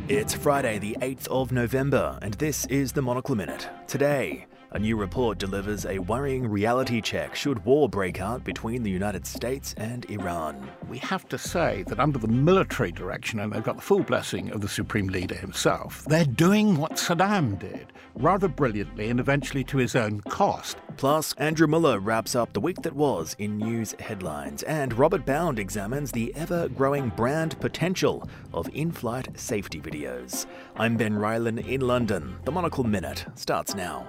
It's Friday, the 8th of November, and this is the Monocle Minute. Today, a new report delivers a worrying reality check should war break out between the United States and Iran. We have to say that under the military direction, and they've got the full blessing of the Supreme Leader himself, they're doing what Saddam did, rather brilliantly and eventually to his own cost. Plus, Andrew Mueller wraps up the week that was in news headlines, and Robert Bound examines the ever-growing brand potential of in-flight safety videos. I'm Ben Rylan in London. The Monocle Minute starts now.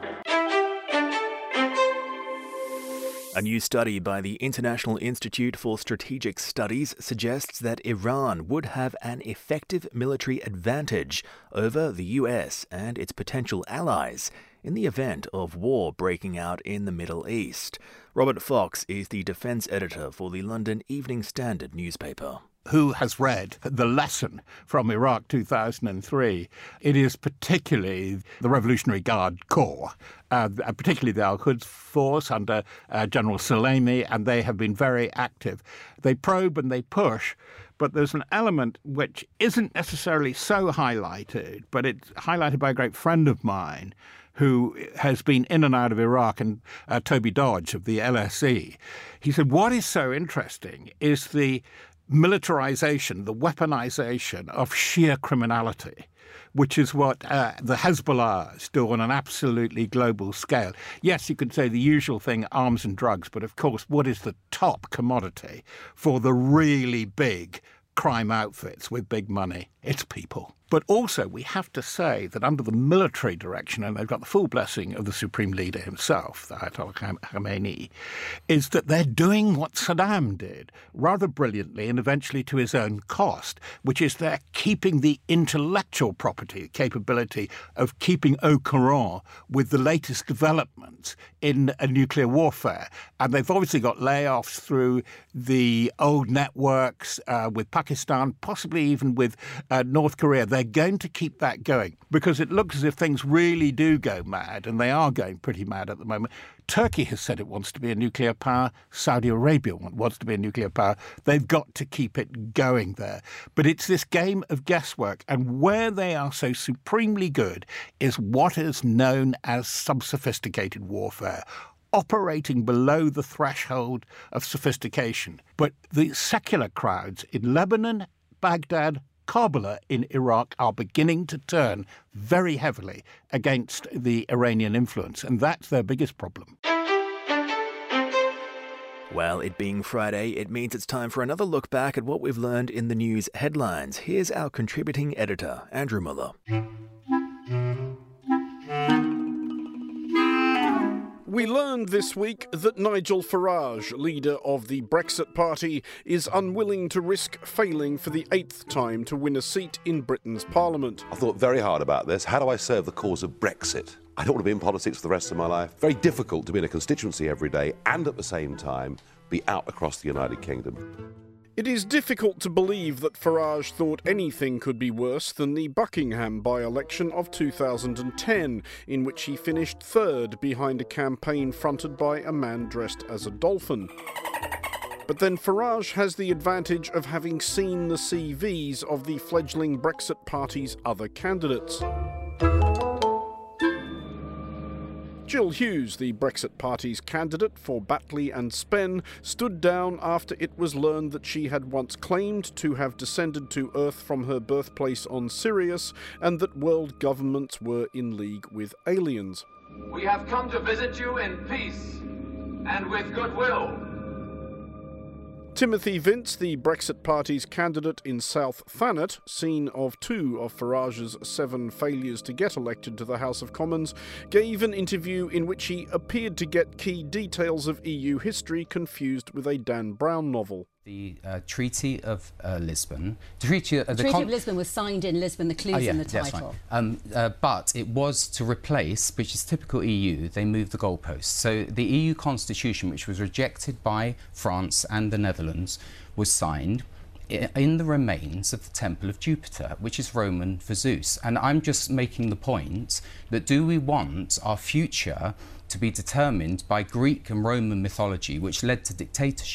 A new study by the International Institute for Strategic Studies suggests that Iran would have an effective military advantage over the US and its potential allies in the event of war breaking out in the Middle East. Robert Fox is the defense editor for the London Evening Standard newspaper. Who has read The Lesson from Iraq 2003? It is particularly the Revolutionary Guard Corps, particularly the Al-Quds force under General Salami, and they have been very active. They probe and they push, but there's an element which isn't necessarily so highlighted, but it's highlighted by a great friend of mine who has been in and out of Iraq, and Toby Dodge of the LSE. He said, what is so interesting is the militarization, the weaponization of sheer criminality, which is what the Hezbollahs do on an absolutely global scale. Yes, you could say the usual thing, arms and drugs, but of course, what is the top commodity for the really big crime outfits with big money? It's people. But also, we have to say that under the military direction, and they've got the full blessing of the Supreme Leader himself, the Ayatollah Khamenei, is that they're doing what Saddam did, rather brilliantly and eventually to his own cost, which is they're keeping the intellectual property, capability of keeping au courant with the latest developments in nuclear warfare. And they've obviously got layoffs through the old networks with Pakistan, possibly even with North Korea. They're going to keep that going because it looks as if things really do go mad, and they are going pretty mad at the moment. Turkey has said it wants to be a nuclear power. Saudi Arabia wants to be a nuclear power. They've got to keep it going there. But it's this game of guesswork, and where they are so supremely good is what is known as sub-sophisticated warfare, operating below the threshold of sophistication. But the secular crowds in Lebanon, Baghdad, Kabul in Iraq are beginning to turn very heavily against the Iranian influence, and that's their biggest problem. Well, it being Friday, it means it's time for another look back at what we've learned in the news headlines. Here's our contributing editor, Andrew Mueller. We learned this week that Nigel Farage, leader of the Brexit Party, is unwilling to risk failing for the 8th time to win a seat in Britain's Parliament. I thought very hard about this. How do I serve the cause of Brexit? I don't want to be in politics for the rest of my life. Very difficult to be in a constituency every day and at the same time be out across the United Kingdom. It is difficult to believe that Farage thought anything could be worse than the Buckingham by-election of 2010, in which he finished third behind a campaign fronted by a man dressed as a dolphin. But then Farage has the advantage of having seen the CVs of the fledgling Brexit Party's other candidates. Jill Hughes, the Brexit Party's candidate for Batley and Spen, stood down after it was learned that she had once claimed to have descended to Earth from her birthplace on Sirius, and that world governments were in league with aliens. We have come to visit you in peace and with goodwill. Timothy Vince, the Brexit Party's candidate in South Thanet, scene of 2 of Farage's 7 failures to get elected to the House of Commons, gave an interview in which he appeared to get key details of EU history confused with a Dan Brown novel. The Treaty of Lisbon. The Treaty of Lisbon was signed in Lisbon, the clue's in the title. That's right. But it was to replace, which is typical EU, they moved the goalposts. So the EU constitution, which was rejected by France and the Netherlands, was signed in the remains of the Temple of Jupiter, which is Roman for Zeus. And I'm just making the point that do we want our future to be determined by Greek and Roman mythology, which led to dictatorship?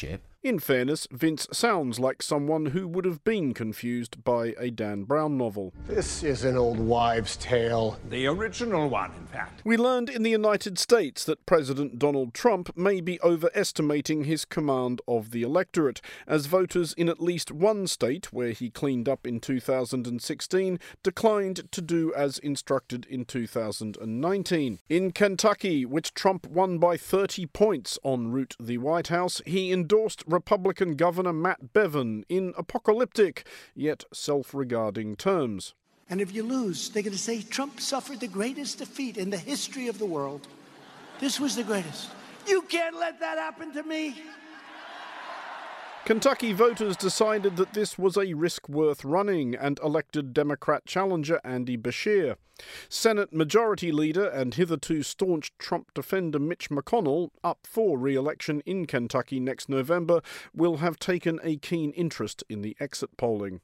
In fairness, Vince sounds like someone who would have been confused by a Dan Brown novel. This is an old wives' tale. The original one, in fact. We learned in the United States that President Donald Trump may be overestimating his command of the electorate, as voters in at least one state, where he cleaned up in 2016, declined to do as instructed in 2019. In Kentucky, which Trump won by 30 points en route to the White House, he endorsed Republican Governor Matt Bevin in apocalyptic, yet self-regarding terms. And if you lose, they're going to say Trump suffered the greatest defeat in the history of the world. This was the greatest. You can't let that happen to me. Kentucky voters decided that this was a risk worth running and elected Democrat challenger Andy Beshear. Senate Majority Leader and hitherto staunch Trump defender Mitch McConnell, up for re-election in Kentucky next November, will have taken a keen interest in the exit polling.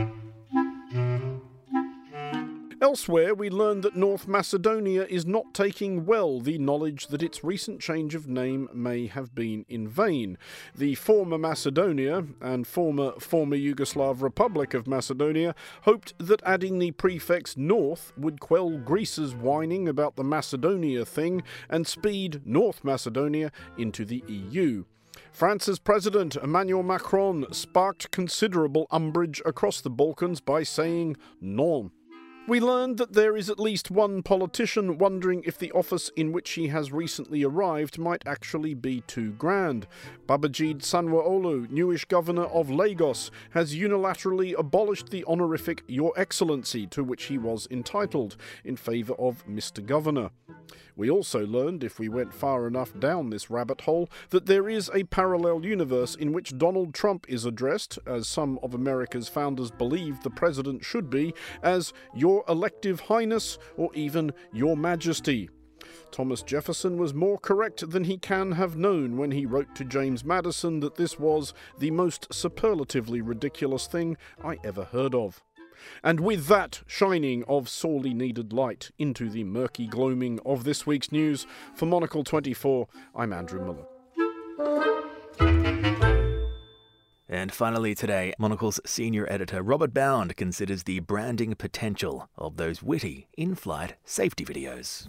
Elsewhere, we learned that North Macedonia is not taking well the knowledge that its recent change of name may have been in vain. The former Macedonia and former Yugoslav Republic of Macedonia hoped that adding the prefix North would quell Greece's whining about the Macedonia thing and speed North Macedonia into the EU. France's President Emmanuel Macron sparked considerable umbrage across the Balkans by saying non. We learned that there is at least one politician wondering if the office in which he has recently arrived might actually be too grand. Babajide Sanwo-Olu, newish governor of Lagos, has unilaterally abolished the honorific Your Excellency to which he was entitled, in favour of Mr. Governor. We also learned, if we went far enough down this rabbit hole, that there is a parallel universe in which Donald Trump is addressed, as some of America's founders believed the president should be, as Your Elective Highness or even Your Majesty. Thomas Jefferson was more correct than he can have known when he wrote to James Madison that this was the most superlatively ridiculous thing I ever heard of. And with that shining of sorely needed light into the murky gloaming of this week's news, for Monocle 24, I'm Andrew Muller. And finally today, Monocle's senior editor Robert Bound considers the branding potential of those witty in-flight safety videos.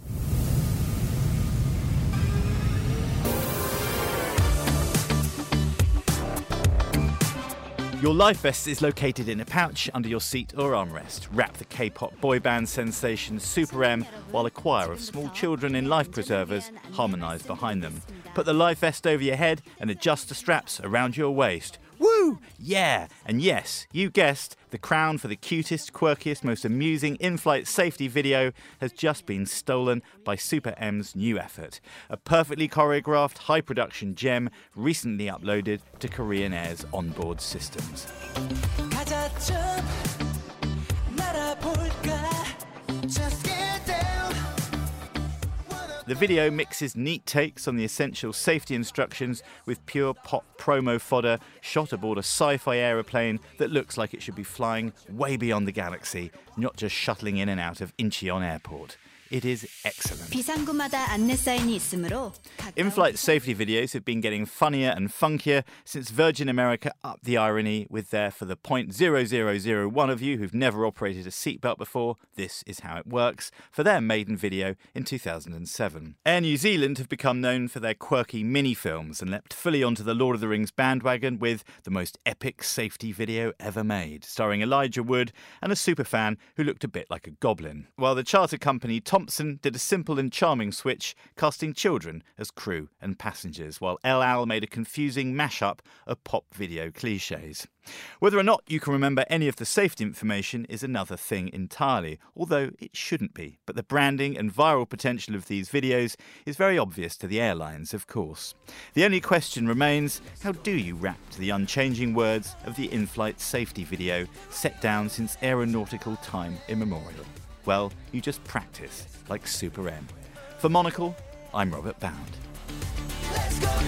Your life vest is located in a pouch under your seat or armrest. Wrap the K-pop boy band sensation Super M while a choir of small children in life preservers harmonise behind them. Put the life vest over your head and adjust the straps around your waist. Woo! Yeah! And yes, you guessed, the crown for the cutest, quirkiest, most amusing in-flight safety video has just been stolen by Super M's new effort. A perfectly choreographed, high-production gem recently uploaded to Korean Air's onboard systems. The video mixes neat takes on the essential safety instructions with pure pop promo fodder shot aboard a sci-fi aeroplane that looks like it should be flying way beyond the galaxy, not just shuttling in and out of Incheon Airport. It is excellent. In-flight safety videos have been getting funnier and funkier since Virgin America upped the irony with their, for the 0.0001 of you who've never operated a seatbelt before, this is how it works, for their maiden video in 2007. Air New Zealand have become known for their quirky mini-films and leapt fully onto the Lord of the Rings bandwagon with the most epic safety video ever made, starring Elijah Wood and a superfan who looked a bit like a goblin. While the charter company Thompson did a simple and charming switch, casting children as crew and passengers, while El Al made a confusing mashup of pop video cliches. Whether or not you can remember any of the safety information is another thing entirely, although it shouldn't be. But the branding and viral potential of these videos is very obvious to the airlines, of course. The only question remains, how do you rap to the unchanging words of the in-flight safety video set down since aeronautical time immemorial? Well, you just practice like Super M. For Monocle, I'm Robert Bound. Let's go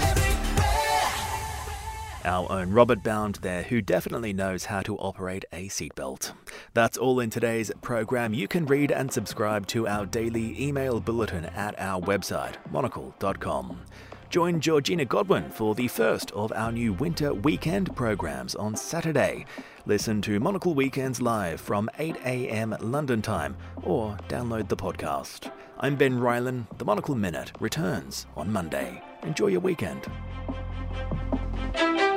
our own Robert Bound there, who definitely knows how to operate a seatbelt. That's all in today's program. You can read and subscribe to our daily email bulletin at our website, monocle.com. Join Georgina Godwin for the first of our new winter weekend programs on Saturday. Listen to Monocle Weekends live from 8 a.m. London time or download the podcast. I'm Ben Rylan. The Monocle Minute returns on Monday. Enjoy your weekend.